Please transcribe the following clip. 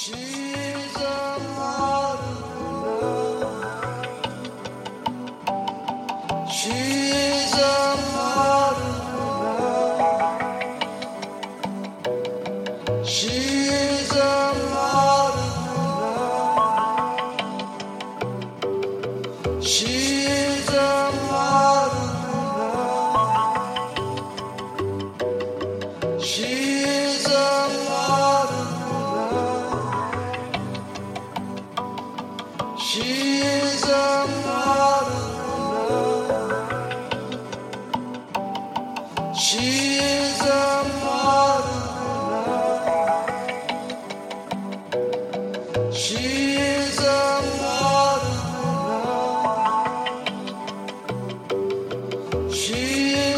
She's a modern love. She's a modern love. She's a modern love. She's a modern love. She's a modern love. She's a modern love. She's a modern love. She's a modern love. She's